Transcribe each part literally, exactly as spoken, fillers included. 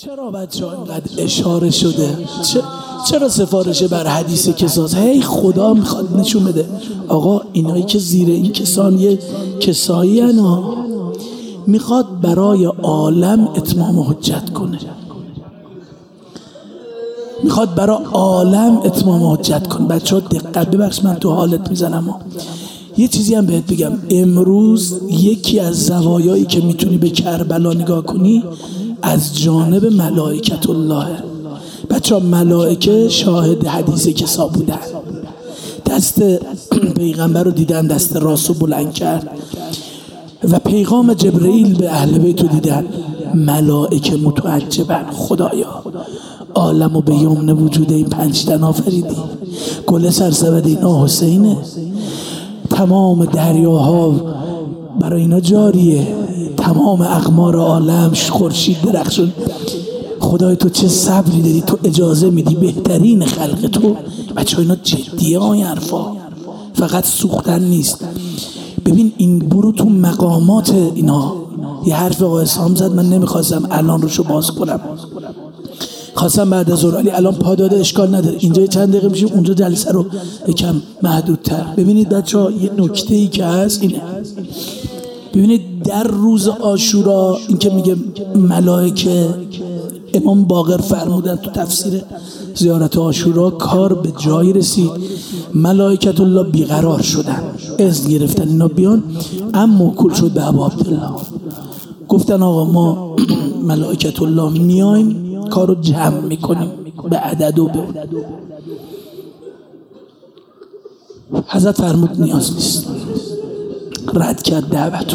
چرا بچه ها اینقدر اشاره شده؟ چرا سفارش بر حدیث کساست؟ هی خدا میخواد نشون بده آقا اینایی که زیر این کسان یه کسایی هن، میخواد برای عالم اتمام حجت کنه، میخواد برای عالم اتمام حجت کنه. بچه ها دقت، ببخش من تو حالت میزنم ها. یه چیزی هم بهت بگم، امروز یکی از زوایایی که میتونی به کربلا نگاه کنی از جانب ملائکت الله. بچه ها ملائکه شاهد حدیث کسا بودن، دست پیغمبر رو دیدن، دست راست رو بلند کرد و پیغام جبرئیل به اهل بیت رو دیدن. ملائکه متعجبن، خدایا عالم و به یمن وجود این پنج تن آفریدی، گل سرسبد اینا حسینه، تمام دریاها برای اینا جاریه، تمام اقمار عالم خورشید درخشون. خدای تو چه صبری داری، تو اجازه میدی بهترین خلق تو. بچه ها اینا جدیه های حرفا، فقط سوختن نیست. ببین این برو تو مقامات اینا. یه حرف آقای اسلام زد، من نمیخواستم الان روشو باز کنم، خواستم بعد از ظهر، ولی الان پا داده اشکال نداره، اینجا چند دقیقه میشیم اونجا جلسه رو یکم محدودتر. ببینید بچه‌ها یه نکته ای که هست اینه، ببینید در روز عاشورا این که میگه ملائکه، امام باقر فرمودن تو تفسیر زیارت عاشورا کار به جایی رسید ملائکت الله بیقرار شدن، اذن گرفتن اینا بیان، اما موکول شد به ابا عبدالله، گفتن آقا ما ملائکت الله میایم کارو جمع میکنیم به عدد و به حضرت فرمود نیاز نیست، رد کرد دعوتو.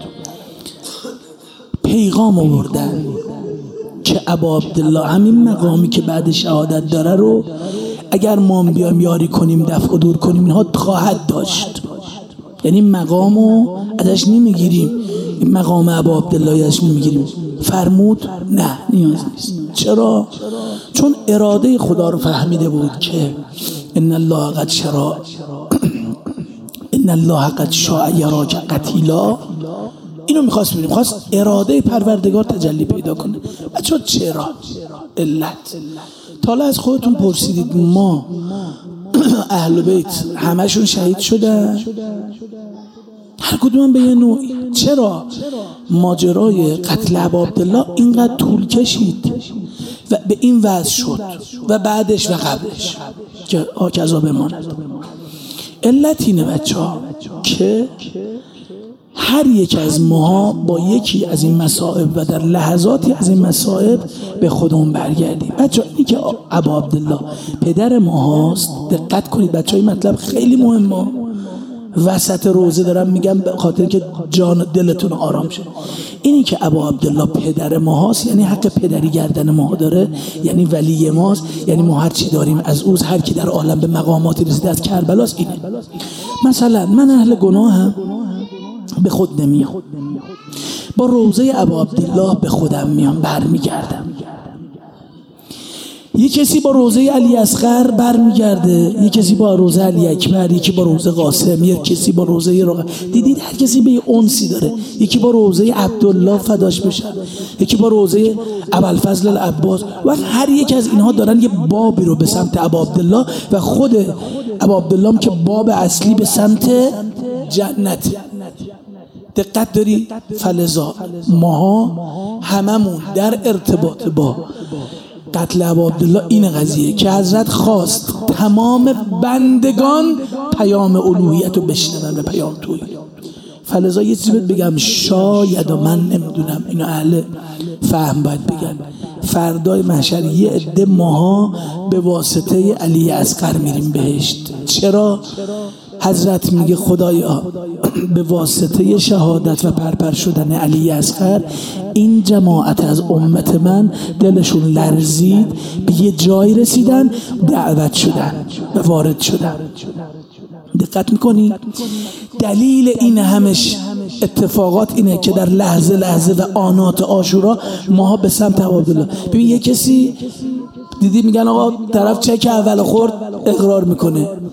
پیغام آوردن که ابا عبدالله همین مقامی که بعد شهادت داره رو اگر ما بیام یاری کنیم دفع و دور کنیم اینها خواهد داشت، یعنی مقامو ازش نمیگیریم، این مقام ابا عبدالله ازش نمیگیریم. فرمود نه نیاز نیست. چرا؟ چون اراده خدا رو فهمیده بود که ان الله قد شرع ان الله قد شاء یراک قتیلا، اینو میخواست ببینیم، خواست اراده پروردگار تجلی پیدا کنه. بچه چرا؟ علت. تا حالا از خودتون پرسیدید ما اهل بیت همشون شهید شدن؟ هر کدوم به یه نوعی. چرا ماجرای قتل ابا عبدالله اینقدر طول کشید و به این وضع شد و بعدش و قبلش که آکذا بماند؟ علت اینه بچه ها که هر یک از ماها با یکی از این مصائب و در لحظاتی از این مصائب به خودمون برگردیم. بچه ها اینی که ابا عبدالله پدر ما هست، دقت کنید بچه ها این مطلب خیلی مهمه، وسط روزه دارم میگم به خاطر که جان دلتون آرام شه. اینی که ابا عبدالله پدر ما هست یعنی حق پدری گردن ما داره، یعنی ولی ماست، یعنی ما هر چی داریم از اوز، هر کی در عالم به مقاماتی رسیده از کربلاست. اینه مثلا من اهل گناهم به خود نمیام، با روزه ابا عبدالله به خودم میام برمیگردم. یه کسی با روزه علی اصغر برمیگرده، یه کسی با روزه علی اکبر، یکی با روزه قاسم، یه کسی با روزه رقیه. دیدید هر کسی به یه انسی داره، یکی با روزه عبدالله فداش بشه، یکی با روزه ابوالفضل العباس، و هر یک از اینها دارن یه بابی رو به سمت ابا عبدالله و خود ابا عبدالله هم که باب اصلی به سمت جنت. دقت داری؟ فلذا ماها هممون در ارتباط با قتل ابا عبدالله این قضیه که حضرت خواست تمام بندگان پیام الوهیت رو بشنون و پیام توحید. فلذا یه چیزی بگم، شاید و من نمیدونم، اینو اهل فهم باید بگن، فردای محشر یه عده ماها به واسطه علی اصغر میریم بهشت. چرا؟ حضرت میگه خدایا به واسطه شهادت و پرپر شدن علی اصغر این جماعت از امت من دلشون لرزید، به یه جای رسیدن، دعوت شدن و وارد شدن. دقت میکنی؟ دلیل این همش اتفاقات اینه که در لحظه لحظه و آنات عاشورا ماها به سمت ابا عبدالله. ببین یه کسی دیدی میگن آقا طرف چک اول خورد اقرار میکنه،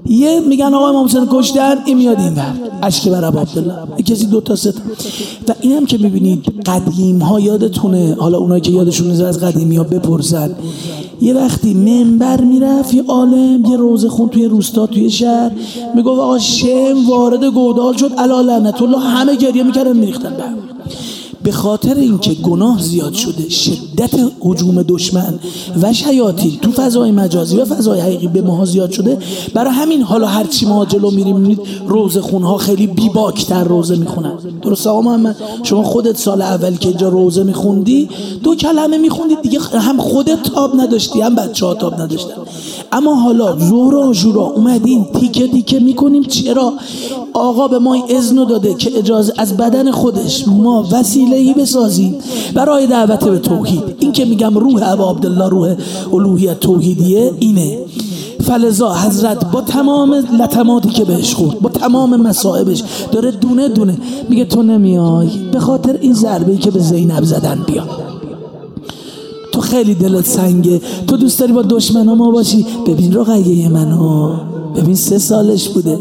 یه میگن آقا امام حسین کشتن، این میاد این ور اشک بر ابا عبدالله، کسی دو تا سه تا. و اینم که میبینید قدیم ها یادتونه، حالا اونایی که یادشون نیست از قدیمی ها بپرسن، یه وقتی منبر میرفت یه عالم یه روزه خون توی روستا توی شهر میگفت آقا شم وارد گودال شد علی لعنت الله، همه گریه میکردن میریختن به به خاطر اینکه گناه زیاد شده، شدت هجوم دشمن و شیاطین تو فضای مجازی و فضای حقیقی به ما زیاد شده. برای همین حالا هر چی ما جلو میریم میبینید روزه خونها خیلی بیباکتر روزه میخونن. درسته آقا محمد؟ شما خودت سال اول که اینجا روزه میخوندی دو کلمه میخوندید دیگه، هم خودت تاب نداشتی هم بچه‌ها تاب نداشتن. اما حالا ظهر عاشورا اومدین تیکه تیکه میکنیم. چرا؟ آقا به ما اذن داده که اجازه از بدن خودش ما وسیله‌ای بسازیم برای دعوت به توحید. این که میگم روح ابا عبدالله روح الوهیت توحیدیه اینه. فلذا حضرت با تمام لطماتی که بهش خورد، با تمام مصائبش داره دونه دونه میگه تو نمیای به خاطر این ضربه‌ای که به زینب زدن بیا. تو خیلی دلت سنگه، تو دوست داری با دشمنا ما باشی. ببین رقیه منو، ببین سه سالش بوده،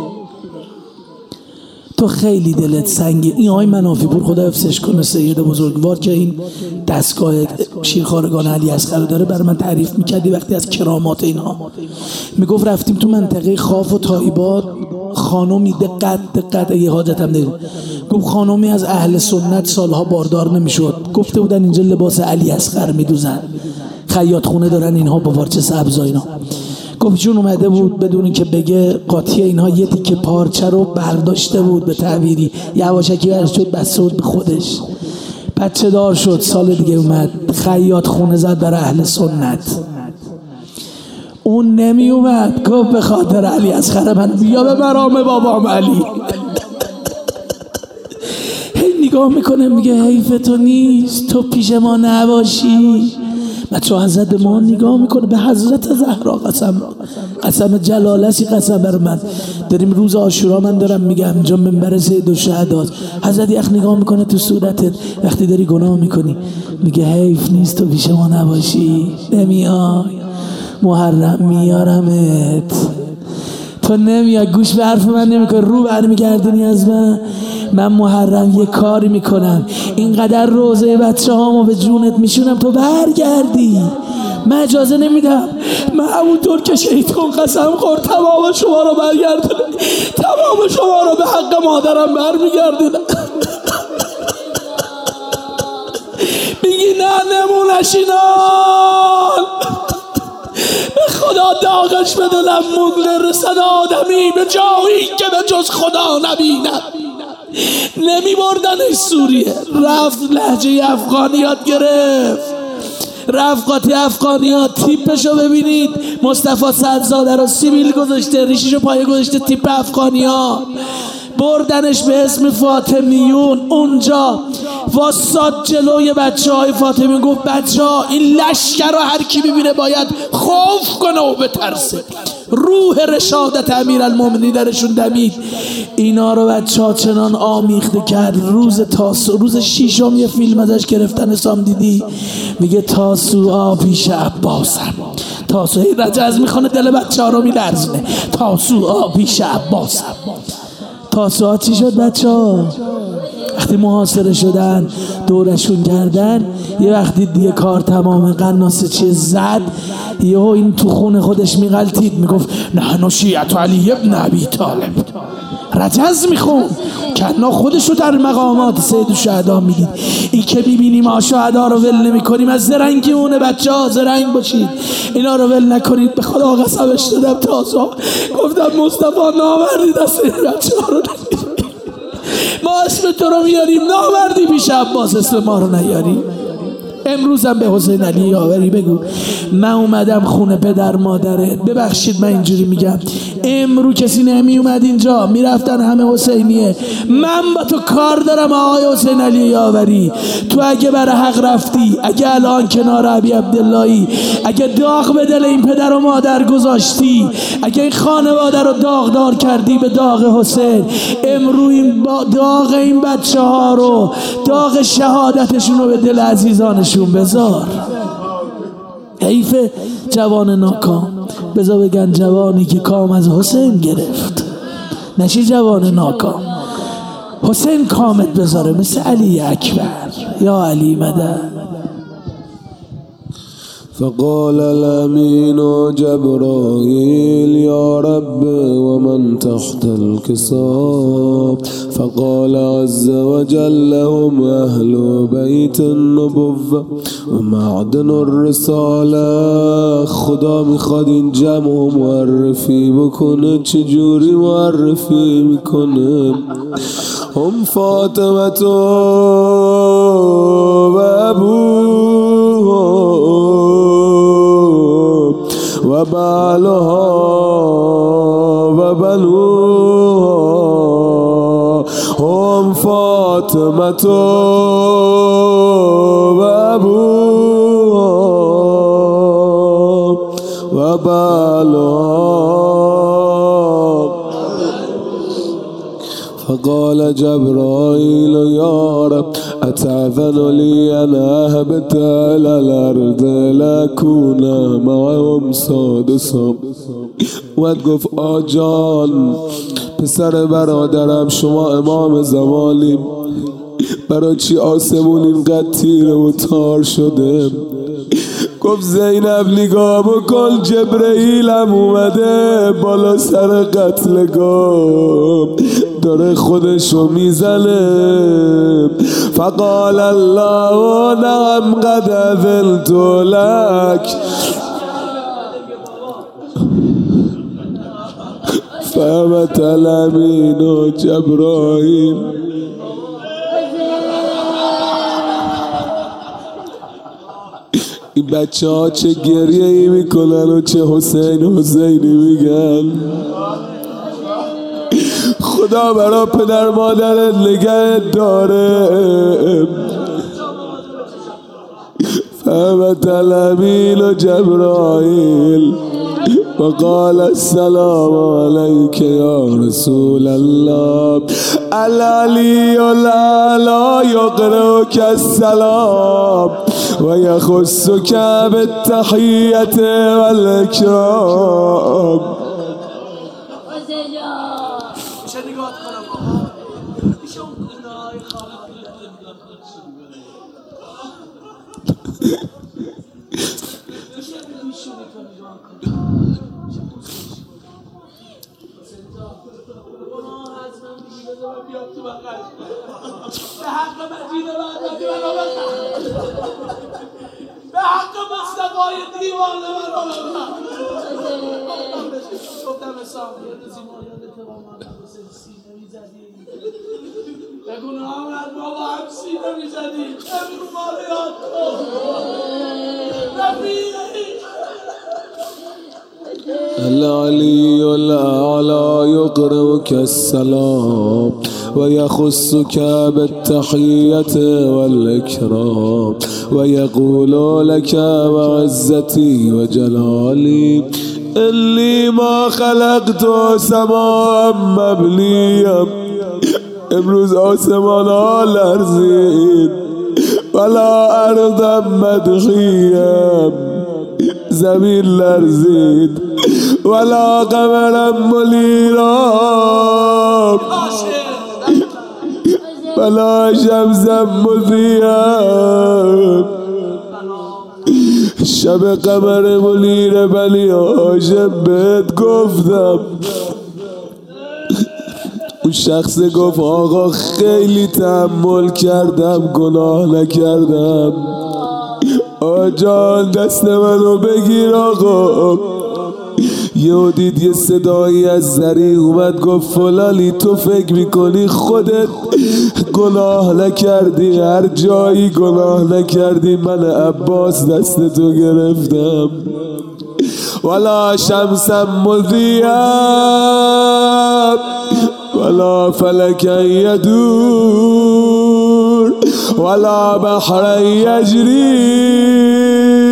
تو خیلی دلت سنگه. این آقای منافی پور خدا حفظش کنه سید بزرگوار که این دستگاه شیرخوارگان علی اصغر داره برای من تعریف میکردی وقتی از کرامات اینها میگفت رفتیم تو منطقه خاف و تایبات، خانومی دقت دقت اگه حاجتم داریم، گفت خانومی از اهل سنت سالها باردار نمیشد، گفته بودن اینجا لباس علی اصغر میدوزن، خیاط خونه دارن اینها با پارچه سبز و اینا. گفت چون اومده بود بدون اینکه بگه قاطی اینها یه تیکه پارچه رو برداشته بود به تعبیری یواشکی برش شد بسته بود به خودش، بچه دار شد، سال دیگه اومد خیاط خونه زد برای اهل سنت. اون نمی اومد، گفت به خاطر علی اصغر من بیا به مرام بابام علی. هی نگاه میکنه میگه حیف تو نیست تو پیش ما نباشی. بچه حضرت به ما نگاه میکنه، به حضرت زهرا قسم، قسم جلالتی قسم بر من. داریم روز عاشورا، من دارم میگم اینجا منبر سید الشهدا، حضرت یخ نگاه میکنه تو صورتت وقتی داری گناه میکنی میگه حیف نیست تو پیش ما نباشی، نمیای محرم میارمت، تو نمیای گوش به حرف من نمیکنی، رو برمیگردونی از من، من محرم یه کاری میکنم اینقدر روزه بچه هامو به جونت میشونم تو برگردی، من اجازه نمیدم. من همونطور که شیطان قسم خورد تمام شما رو برگردونم، تمام شما رو به حق مادرم برمیگردونم. میگی نه نمونش اینان، به خدا داغش به دلم مونده، رسد آدمی به جایی که به جز خدا نبینم. نمی بردنش سوریه، رفت لهجه افغانیات گرفت، رفت قاطی افغانیات. تیپشو ببینید، مصطفی سعدزاده رو سیبیل گذاشته، ریشیشو پایه گذاشته تیپ افغانیات، بردنش به اسم فاطمیون. اونجا واساد جلوی بچه های فاطمیون، گفت بچه ها این لشکر رو هر کی ببینه باید خوف کنه و بترسه. روح رشادت امیرالمومنین درشون دمید. اینا رو بچه ها چنان آمیخته کرد. روز تاسو روز شیشم یه فیلم ازش گرفتن، اسام دیدی؟ میگه تاسوعا پیش عباسم. تاسوعا رجز میخونه دل بچه ها رو میلرزونه. تاسوعا پیش عباسم. تاسوعا چی شد بچه ها؟ وقتی محاصره شدن دورشون کردن، یه وقتی دیگه کار تمام، قناصه چیه زد، یهو این تو خون خودش میغلطید، میگفت نحن شیعة علی ابن ابی طالب. رجز میخون کنا خودش رو در مقامات سید الشهدا میدید. این که میبینیم ما شهدا رو ول نمی کنیم، از زرنگی اونه بچه ها زرنگ باشید، اینا رو ول نکنید. به خدا قسمش دادم تازا گفتم مصطفی نامردی دست این بچه ها رو نگید، ما اسم تو رو میاریم، نامردی پیش عباس اسم ما رو نیاری. امروزم به حسین علی یاوری بگو من اومدم خونه پدر مادرت، ببخشید من اینجوری میگم، امرو کسی نمی اومد اینجا، میرفتن همه حسینیه. من با تو کار دارم آقای حسین علی یاوری. تو اگه برای حق رفتی، اگه الان کنار ابی عبداللهی، اگه داغ به دل این پدر و مادر گذاشتی، اگه این خانواده رو داغدار کردی به داغ حسین، امرو این داغ این بچه ها رو، داغ شهادتشون رو به دل عزیزانشون بذار. حیف جوان ناکام. بذار بگن جوانی که کام از حسین گرفت، نشی جوان ناکام. حسین کامت بذاره مثل علی اکبر. یا علی مدد. فقال الأمين جبرائيل يا رب ومن تحت الكساء. فقال عز وجل هم أهل بيت النبوة ومعدن الرسالة. خدا میخواد این جمع معرفی بکنه. چجوری معرفی میکنه؟ هم فاطمة و ابوها و بعلها و بنوها. هم فاطمة و ابوها و بعلها. فقال جبرائيل يا رب أتأذن لي أن أهبط إلى الأرض لأكون معهم سادسا. و گفت آجان پسر برادرم شما امام زمانیم، برای چی آسمون اینقدر تیره و تار شده؟ گفت زینب نگاه بکن جبرئیلم اومده بالا سر قتلگاه داره خودشو میزنه. فقال الله نعم قد اذنت لك. فهمت الامین جبرائیل. این بچه ها چه گریه ای میکنن و چه حسین حسینی میگن. خدا برا پدر مادرت نگهت داره. فهمت الامین و جبرائیل وقال السلام عليك يا رسول الله. العلي الأعلى يقرأك السلام ويخصك بالتحية والإكرام. به حق مجید مهدوی منو بخن، به حق مصطفی دیوانه منو بخن. گفتم اسلام یاد زیمایان اتبا محمد حسین سینه میزدیم، به گناه همونت بابا هم سینه میزدیم. امرو ما رو یاد کن رفیقی. العلي الأعلى يقرئك السلام ويخصك بالتحية والإكرام ويقول لك وعزتي وجلالي إني ما خلقت سماء مبنيا. امروز آسمان ها لرزید ولا ارضا مدخیا، زمین لرزید ولا قمرا منیرا ولا شمسا مضیئا. شب قمر منیر بنی هاشم بهت گفتم. اون شخص گفت آقا خیلی تحمل کردم گناه نکردم. آقا جان دست منو بگیر آقا. یه دید یه صدایی از زری اومد گفت فلانی تو فکر میکنی خودت گناه نکردی، هر جایی گناه نکردی، من عباس دست تو گرفتم. ولا شمسا مضیئا ولا فلکا یدور ولا بحر یجری.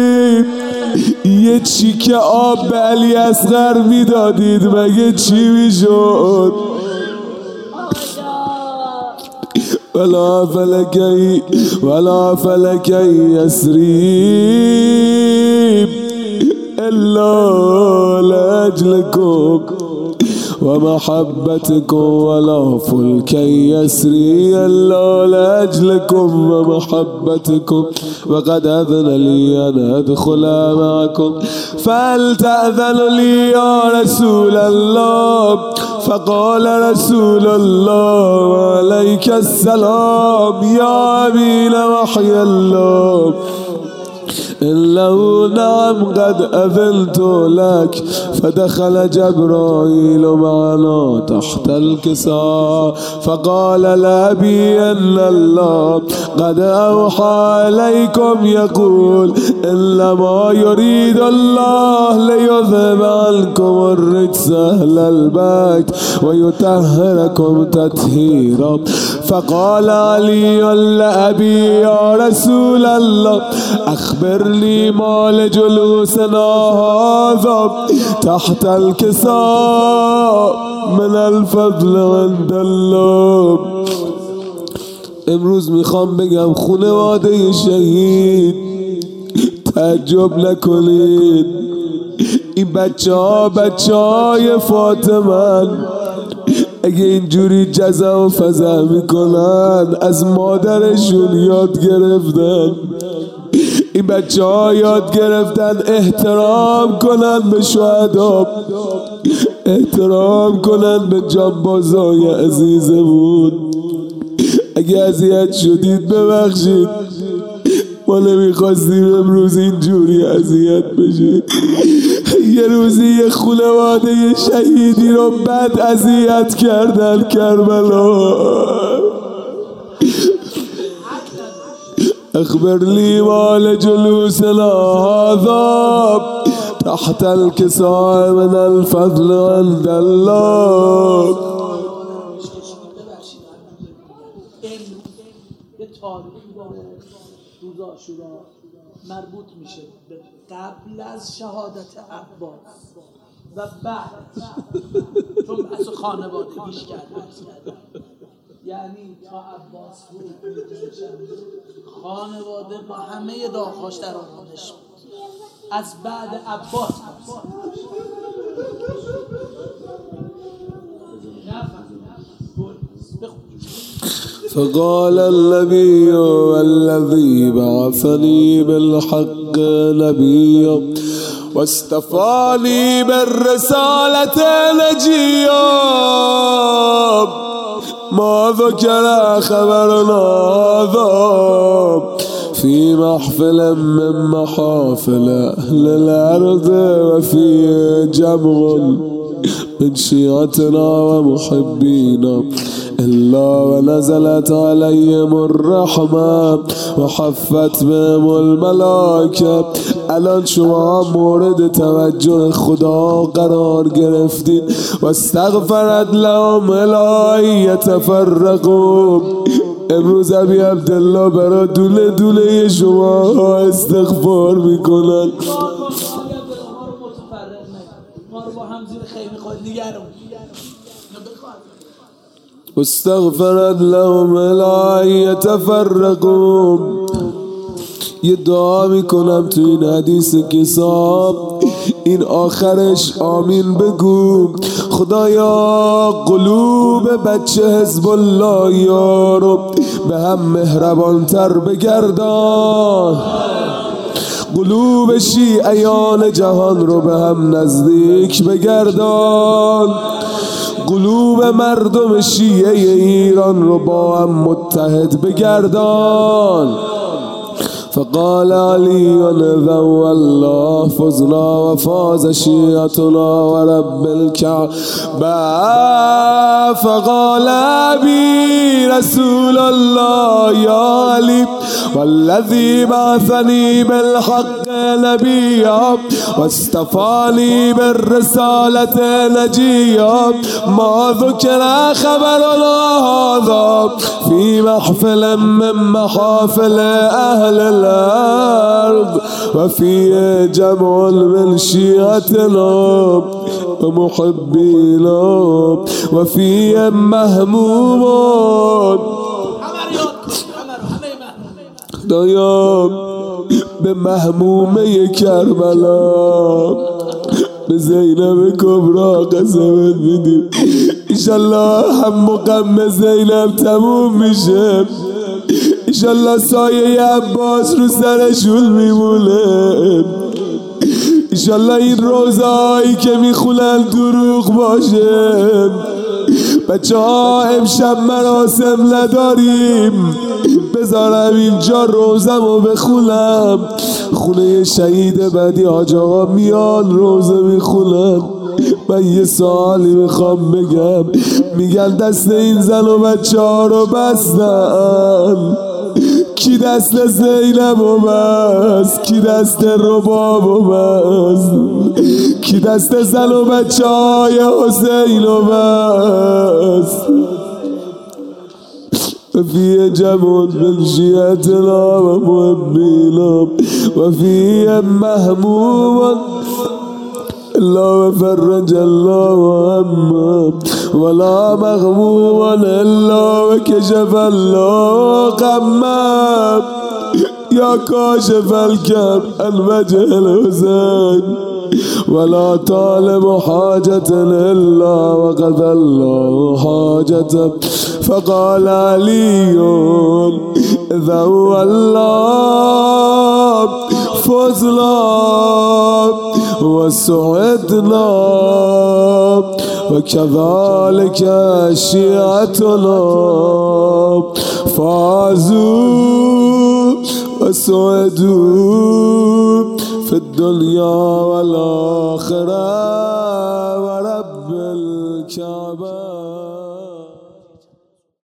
یه چیکه آب به علی اصغر میدادید مگه چی میشد؟ ولا فلکی ولا فلکی یسری لأجلكم ومحبتكم ولا فلك يسري إلا لأجلكم ومحبتكم وقد أذن لي أن أدخل معكم فهل تأذن لي يا رسول الله؟ فقال رسول الله وعليك السلام يا أمين وحي الله إنه نعم قد أذنت لك. فدخل جبرائيل معنا تحت الكساء فقال لأبي أن الله قد أوحى إليكم يقول إنما يريد الله ليذهب عنكم الرجس أهل البيت ويطهركم تطهيرا. فقال علي لأبي يا رسول الله أخبرني ما لجلوسنا هذا تحت الكساء من الفضل عند الله. امروز میخوام بگم خانواده شهید تعجب نکنید، این بچه ها بچه های فاطمه اگه اینجوری جزا و فضا میکنن از مادرشون یاد گرفتن. این بچه ها یاد گرفتن احترام کنن به شهدا، احترام کنن به جانبازای عزیزمون. اگه اذیت شدید ببخشید، ما نمیخواستیم امروز اینجوری اذیت بشید. یه روزی یه خانواده شهیدی رو بد اذیت کردن کربلا. اخبرني ما لجلوسنا هذا تحت الكساء من الفضل عند الله. مربوط میشه به قبل از شهادت عباس و بعد، چون از خانوادگیش کرده، یعنی تا عباس بود خانواده با همه داغ‌هاش در آغوشش بود. از بعد عباس فقال النبي والذي بعثني بالحق نبيا واستفاني بالرسالة نجيا ما ذكر خبرنا هذا في محفل من محافل أهل الأرض وفي جمع من شيعتنا ومحبينا إلا ونزلت عليهم الرحمة وحفت بهم الملائكة. الان شما مورد توجه خدا قرار گرفتید. واستغفرت لهم الی یتفرقوا. امروز ابی عبدالله برای دونه دونه شما استغفار میکنن. واستغفرت لهم الی یتفرقوا. یه دعا میکنم تو این حدیث کتاب، این آخرش آمین بگو. خدایا قلوب بچه حزب الله یارو به هم مهربان تر بگردان، قلوب شیعیان جهان رو به هم نزدیک بگردان، قلوب مردم شیعه ایران رو با هم متحد بگردان. فقال علي ذو الله فزنا وفاز شيعتنا ورب الكعبة. فقال أبي رسول الله يا علي والذي بعثني بالحق نبيا واستفاني بالرسالة نجيا ما ذكر خبرنا هذا في محفل من محافل أهل الأرض وفي جمع من شيعتنا ومحبينا وفي مهمومون. خدایا به مهمومه کربلا به زینب کبرا قسمت میدیم ایشالله هم غم زینب تموم میشه، ایشالله سایه عباس رو سرشون میمونه، ایشالله این روزایی که میخونن دروغ باشه. بچه ها امشب مراسم نداریم، بذارم اینجا روزم رو بخونم. خونه شهید بدی حاج آقا میان روزه میخونن. من یه سوالی میخوام بگم، میگن دست این زن و بچه ها رو بستن، کی دست زینب و بست، کی دست رباب و بست، کی دست زن و بچه های حسین و بست. وفي جمع من شيعتنا ومؤمنا وفي مهموما إلا فرج الله همه ولا مغموما إلا وكشف الله غمه يا كاشف الكرب عن وجه الحسين ولا طالب حاجة إلا وقضى الله حاجته. فقال علي إذا هو الله فزنا وسعدنا وكذلك شيعتنا فازوا وسعدوا في الدنيا والآخرة ورب الكعبة.